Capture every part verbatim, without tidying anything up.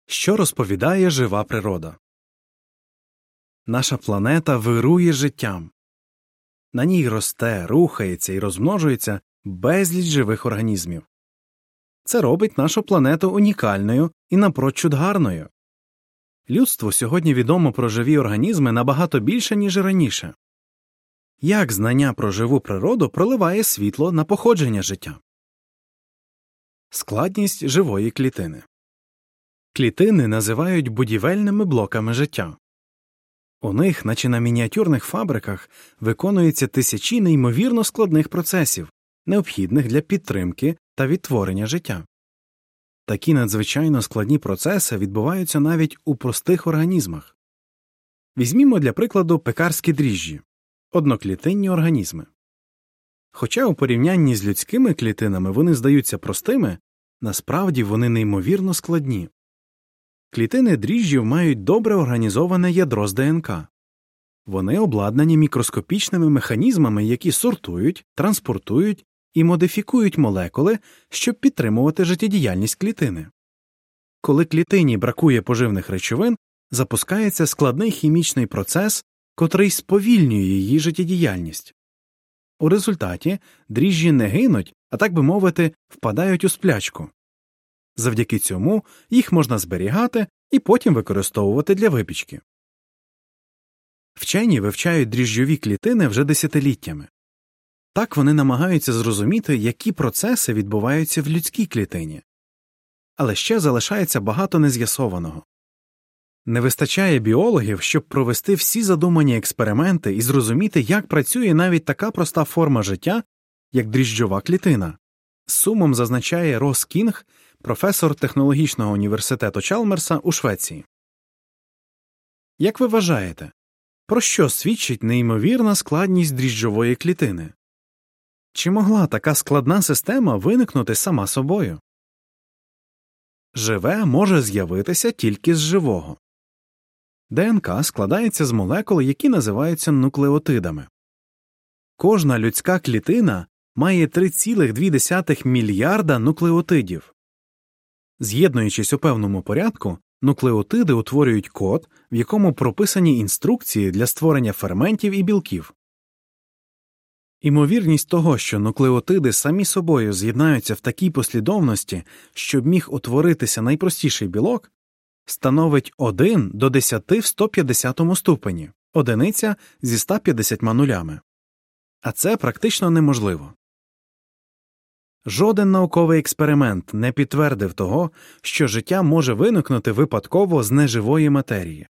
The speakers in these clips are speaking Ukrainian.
Що розповідає жива природа? Наша планета вирує життям. На ній росте, рухається і розмножується безліч живих організмів. Це робить нашу планету унікальною і напрочуд гарною. Людству сьогодні відомо про живі організми набагато більше, ніж раніше. Як знання про живу природу проливає світло на походження життя? Складність живої клітини. Клітини називають будівельними блоками життя. У них, наче на мініатюрних фабриках, виконуються тисячі неймовірно складних процесів, необхідних для підтримки та відтворення життя. Такі надзвичайно складні процеси відбуваються навіть у простих організмах. Візьмімо для прикладу пекарські дріжджі – одноклітинні організми. Хоча у порівнянні з людськими клітинами вони здаються простими, насправді вони неймовірно складні. Клітини дріжджів мають добре організоване ядро з ДНК. Вони обладнані мікроскопічними механізмами, які сортують, транспортують і модифікують молекули, щоб підтримувати життєдіяльність клітини. Коли клітині бракує поживних речовин, запускається складний хімічний процес, котрий сповільнює її життєдіяльність. У результаті дріжджі не гинуть, а, так би мовити, впадають у сплячку. Завдяки цьому їх можна зберігати і потім використовувати для випічки. Вчені вивчають дріжджові клітини вже десятиліттями. Так вони намагаються зрозуміти, які процеси відбуваються в людській клітині. Але ще залишається багато нез'ясованого. Не вистачає біологів, щоб провести всі задумані експерименти і зрозуміти, як працює навіть така проста форма життя, як дріжджова клітина. З сумом зазначає Рос Кінг, професор технологічного університету Чалмерса у Швеції. Як ви вважаєте, про що свідчить неймовірна складність дріжджової клітини? Чи могла така складна система виникнути сама собою? Живе може з'явитися тільки з живого. ДНК складається з молекул, які називаються нуклеотидами. Кожна людська клітина має три цілих дві десятих мільярда нуклеотидів. З'єднуючись у певному порядку, нуклеотиди утворюють код, в якому прописані інструкції для створення ферментів і білків. Імовірність того, що нуклеотиди самі собою з'єднаються в такій послідовності, щоб міг утворитися найпростіший білок, становить один до десяти в сто п'ятдесятому ступені, одиниця зі ста п'ятдесятьма нулями. А це практично неможливо. Жоден науковий експеримент не підтвердив того, що життя може виникнути випадково з неживої матерії.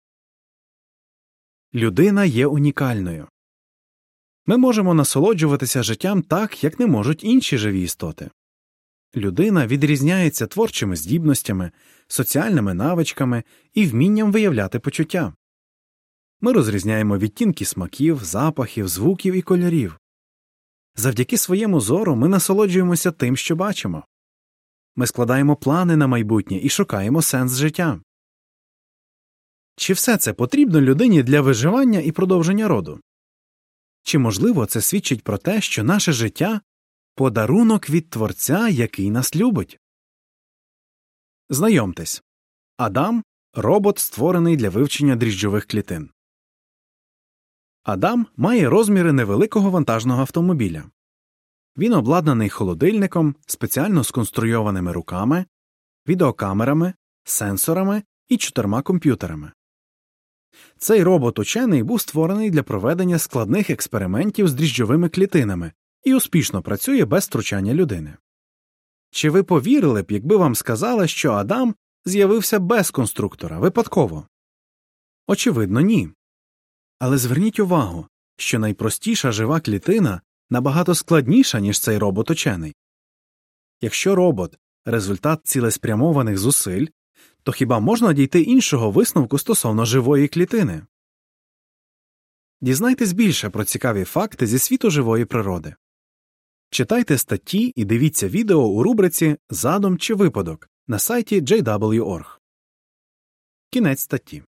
Людина є унікальною. Ми можемо насолоджуватися життям так, як не можуть інші живі істоти. Людина відрізняється творчими здібностями, соціальними навичками і вмінням виявляти почуття. Ми розрізняємо відтінки смаків, запахів, звуків і кольорів. Завдяки своєму зору ми насолоджуємося тим, що бачимо. Ми складаємо плани на майбутнє і шукаємо сенс життя. Чи все це потрібно людині для виживання і продовження роду? Чи, можливо, це свідчить про те, що наше життя – подарунок від Творця, який нас любить? Знайомтесь. Адам – робот, створений для вивчення дріжджових клітин. Адам має розміри невеликого вантажного автомобіля. Він обладнаний холодильником, спеціально сконструйованими руками, відеокамерами, сенсорами і чотирма комп'ютерами. Цей робот-учений був створений для проведення складних експериментів з дріжджовими клітинами і успішно працює без втручання людини. Чи ви повірили б, якби вам сказали, що Адам з'явився без конструктора, випадково? Очевидно, ні. Але зверніть увагу, що найпростіша жива клітина набагато складніша, ніж цей робот-учений. Якщо робот – результат цілеспрямованих зусиль, то хіба можна дійти іншого висновку стосовно живої клітини? Дізнайтесь більше про цікаві факти зі світу живої природи. Читайте статті і дивіться відео у рубриці «Задум чи випадок» на сайті джей дабл ю точка орг. Кінець статті.